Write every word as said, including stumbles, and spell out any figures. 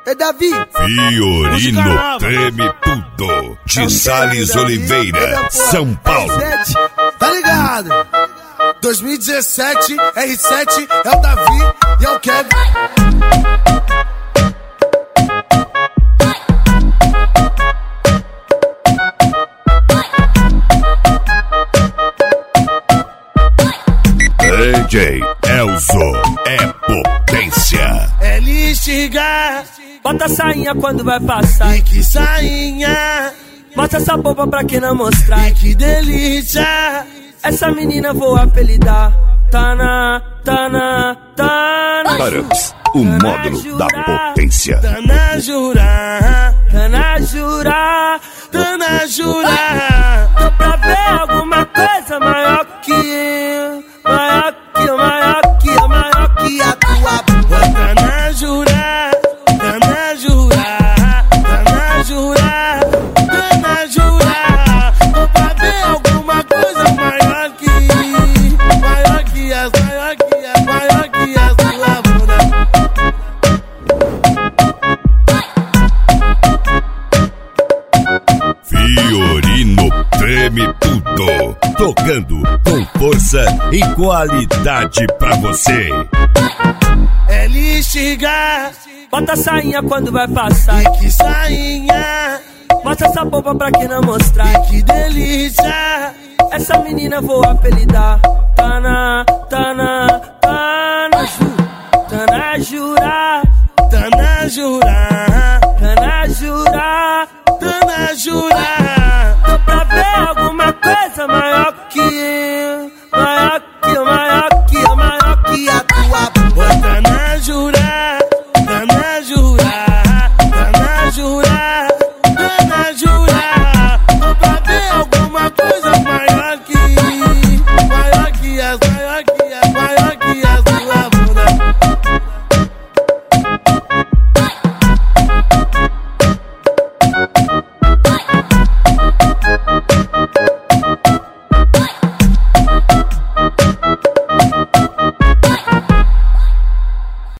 É Davi. Fiorino treme tudo. De Salles Oliveira, São Paulo. Tá ligado? dois mil e dezessete, R sete, é o Davi e é o Kevin. D J Elzo é potência. Ele xinga, bota a sainha quando vai passar. e que sainha, Mostra essa boba pra quem não mostrar. e que delícia. Essa menina vou apelidar. Tana, Tana, Tana. Paramos, o módulo da potência. Tana jura, Tana jura, Tana jura. tô pra ver alguma coisa maior que eu. Maior que eu, maior que eu, maior que a tua. Tana jura, Tana jura, Tana jura, Tana jura. Tô pra ver alguma coisa maior que, maior que as, maior que as, maior que as tua bunda. Fiorino treme tudo. Tocando com força e qualidade pra você. Ele xinga, Bota a sainha quando vai passar. e que sainha, Mostra essa boba pra quem não mostrar. e que delícia. Essa menina vou apelidar. Tana, Tana, Tana, Ju, Tana jura, Tana jura, Tana jura. Tana jura.